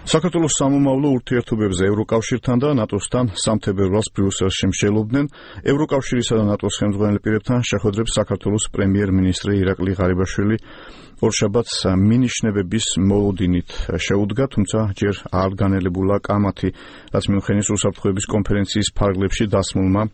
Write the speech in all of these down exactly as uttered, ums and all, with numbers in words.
საქართველოს სამომავლო ურთიერთობებზე ევროკავშირთან და ნატოსთან სამთებერვალს ბრიუსელში მსჯელობდნენ ევროკავშირისა და ნატოს ხელმძღვანელ პირებთან შეხვედრებს საქართველოს პრემიერ-მინისტრი ირაკლი ღარიბაშვილი ორშაბათს მინიშნებების მოლოდინით შეუდგა, თუმცა ჯერ არ განელებულა კამათი, რაც მიუნხენის უსაფრთხოების კონფერენციის ფარგლებში დასმულმა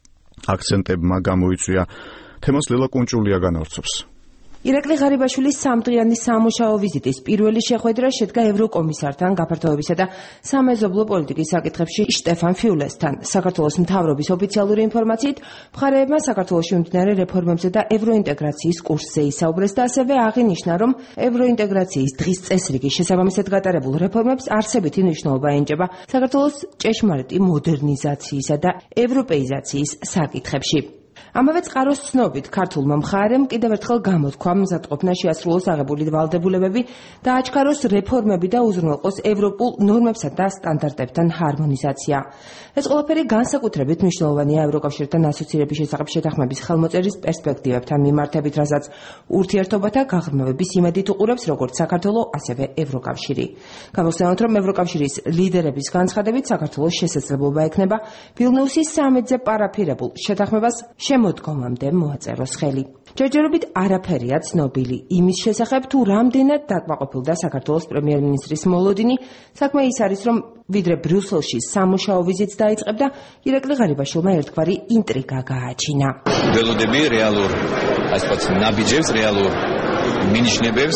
აქცენტებმა გამოიწვია. თემას ლელა კუნჭულია განავრცობს. ირაკლი ღარიბაშვილის სამდღიანი სამუშაო ვიზიტის პირველი შეხვედრა შედგა ევროკომისართან გაფართოებისა და სამეზობლო პოლიტიკის საკითხებში შტეფან ფიულესთან. საქართველოს მთავრობის ოფიციალური ინფორმაციით, მხარეებმა საქართველოში მიმდინარე რეფორმებზე და ევროინტეგრაციის კურსზე ისაუბრეს და ასევე აღინიშნა, რომ ევროინტეგრაციის დღის წესრიგის შესაბამისად გატარებულ რეფორმებს არსებითი მნიშვნელობა ენიჭება საქართველოს ჭეშმარიტი მოდერნიზაციისა და ევროპეიზაციის საკითხებში. ამავე წყაროს ცნობით, ქართულმა მხარემ კიდევ ერთხელ გამოთქვა მზადყოფნა შეასრულოს აღებული ვალდებულებები და აჩქაროს რეფორმები და უზრუნველყოს ევროპულ ნორმებსა და სტანდარტებთან ჰარმონიზაცია. ეს ყველაფერი განსაკუთრებით მნიშვნელოვანია ევროკავშირთან ასოცირების შესახებ შეთანხმების ხელმოწერის პერსპექტივებთან მიმართებით, რასაც ურთიერთობათა გაღრმავების იმედით უყურებს როგორც საქართველო, ასევე ევროკავშირი. გამოსცემთ, რომ ევროკავშირის ლიდერების განცხადებით საქართველოს შესაძლებლობა ექნება ვილნიუსის სამედზე პარაფირებულ შეთანხმებას შემოდგომამდე მოაწეროს ხელი. ჯერჯერობით არაფერია ცნობილი იმის შესახებ, თუ რამდენად დაკმაყოფილდა საქართველოს პრემიერ-მინისტრის მოლოდინი. საქმე ის არის, რომ ვიდრე ბრიუსელში სამუშაო ვიზიტს დაიწყებდა, ირაკლი ღარიბაშვილმა ერთგვარი ინტრიგა გააჩინა. ველოდები რეალურ, ასე ვთქვათ, ნაბიჯებს, რეალურ მინიშნებებს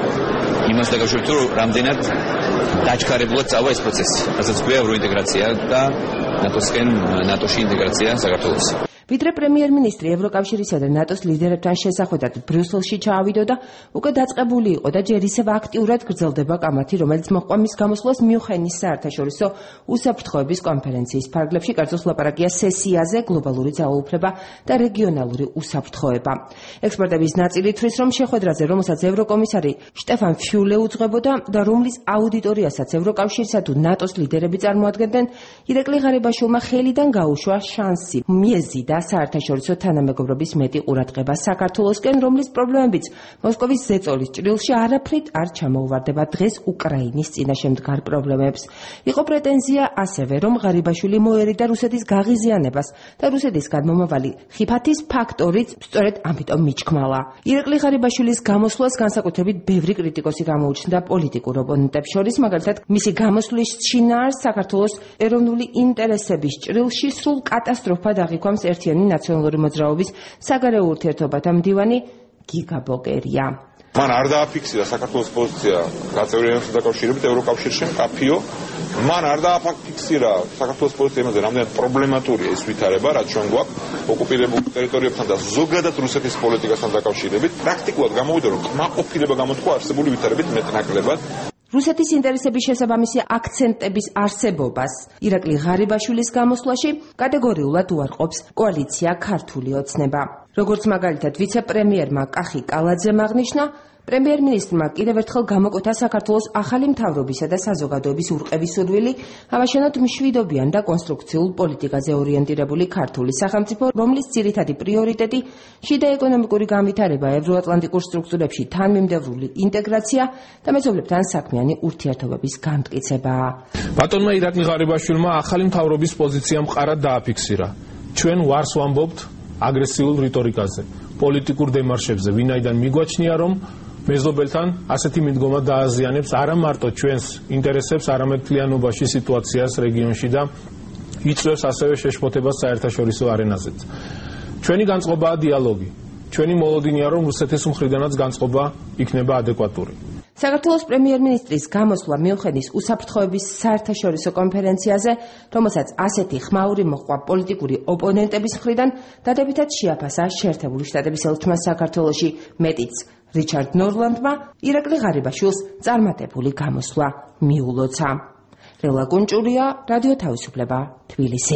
იმას დაკავშირებით, რომ რამდენად დაჩქარებულად წავა ეს პროცესი, რასაც ქვია ევროინტეგრაცია და ნატოსკენ ნატოში ინტეგრაცია საქართველოს. ვიდრე პრემიერ-მინისტრი ევროკავშირისა და ნატოს ლიდერებთან შესახვედრად ბრიუსელში ჩაავიდო და უკვე დაწყებული იყო და ჯერ ისევ აქტიურად გრძელდება კამათი, რომელიც მოჰყვა მის გამოსვლას მიუნხენის საერთაშორისო უსაფრთხოების კონფერენციის ფარგლებში, კერძო ლაპარაკია სესიაზე გლობალური ძალაუფლება და რეგიონალური უსაფრთხოება. ექსპერტების ნაწილი თვლის, რომ შეხვედრაზე, რომელსაც ევროკომისარი შტეფან ფიულე უძღვებოდა და რომლის აუდიტორიასაც ევროკავშირსა თუ ნატოს ლიდერები წარმოადგენდნენ, ირაკლი ღარიბაშვილმა ხელიდან გაუშვა შანსი მიეზიდა საერთაშორისო თანამეგობრობის მეტი ყურადღება საქართველოსკენ, რომლის პრობლემებიც მოსკოვის ზეწოლის ჭრილში არაფრით არ ჩამოუვარდება დღეს უკრაინის წინაშე მდგარ პრობლემებს. იყო პრეტენზია ასევე, რომ ღარიბაშვილი მოერიდა რუსეთის გაღიზიანებას და რუსეთის გადმომავალი ხიფათის ფაქტორიც სწორედ ამიტომ მიჩქმალა. ირაკლი ღარიბაშვილის გამოსვლას განსაკუთრებით ბევრი კრიტიკოსი გამოუჩნდა პოლიტიკურ ოპონენტებს შორის, მაგალითად, მისი გამოსვლის შინაარს საქართველოს ეროვნული ინტერესების ჭრილში სრულ კატასტროფად აღიქვამს ერთიანი ნაციონალური მოძრაობის საგარეო ურთიერთობათა მდივანი გიგა ბოგერია. მან არ დააფიქსირა საქართველოს პოზიცია გაწევრიანებასთან დაკავშირებით ევროკავშირში მკაფიო. მან არ დააფიქსირა საქართველოს პოზიცია იმაზე, რამდენად პრობლემატურია ეს ვითარება, რაც ჩვენ გვაქვს ოკუპირებულ ტერიტორიებთან და ზოგადად რუსეთის პოლიტიკასთან დაკავშირებით. პრაქტიკულად გამოვიდა, რომ კმაყოფილება გამოთქვა არსებული ვითარებით მეტნაკლებად. რუსეთის ინტერესების შესაბამისი აქცენტების არსებობას ირაკლი ღარიბაშვილის გამოსვლაში კატეგორიულად უარყოფს კოალიცია ქართული ოცნება. როგორც მაგალითად ვიცე-პრემიერმა კახი კალაძემ აღნიშნა, პრემიერ-მინისტრმა კიდევ ერთხელ გამოკვეთა საქართველოს ახალი მთავრობისა და საზოგადოების ურყევის სურვილი ავაშენოთ მშვიდობიან და კონსტრუქციულ პოლიტიკაზე ორიენტირებული ქართული სახელმწიფო, რომლის ძირითადი პრიორიტეტი შიდა ეკონომიკური განვითარება, ევროატლანტიკურ სტრუქტურებში თანმიმდევრული ინტეგრაცია და მეზობლებთან საქმიანი ურთიერთობების განმტკიცებაა. ბატონმა ირაკლი ღარიბაშვილმა ახალი მთავრობის პოზიცია მყარად დააფიქსირა. ჩვენ ვარს ვამბობთ აგრესიულ რიტორიკაზე, პოლიტიკურ დემარშებზე, ვინაიდან მიგვაჩნია, რომ მეზობელთან ასეთი მიდგომა დააზიანებს არა მარტო ჩვენს ინტერესებს, არამედ მთლიანობაში სიტუაციას რეგიონში და იწვევს ასევე შეშფოთებას საერთაშორისო არენაზეც. ჩვენი განწყობაა დიალოგი. ჩვენი მოლოდინია, რომ რუსეთის მხრიდანაც განწყობა იქნება ადეკვატური. საქართველოს პრემიერ-მინისტრის გამოსვლა მიუნხენის უსაფრთხოების საერთაშორისო კონფერენციაზე, რომელსაც ასეთი ხმაური მოჰყვა პოლიტიკური ოპონენტების მხრიდან, დადებითად შეაფასა შეერთებული შტატების ელჩმა საქართველოში მეტიც რიჩარდ ნორლანდმა ირაკლი ღარიბაშვილს წარმატებული გამოსვლა მიულოცა. ლელა კუნჭულია, რადიო თავისუფლება, თბილისი.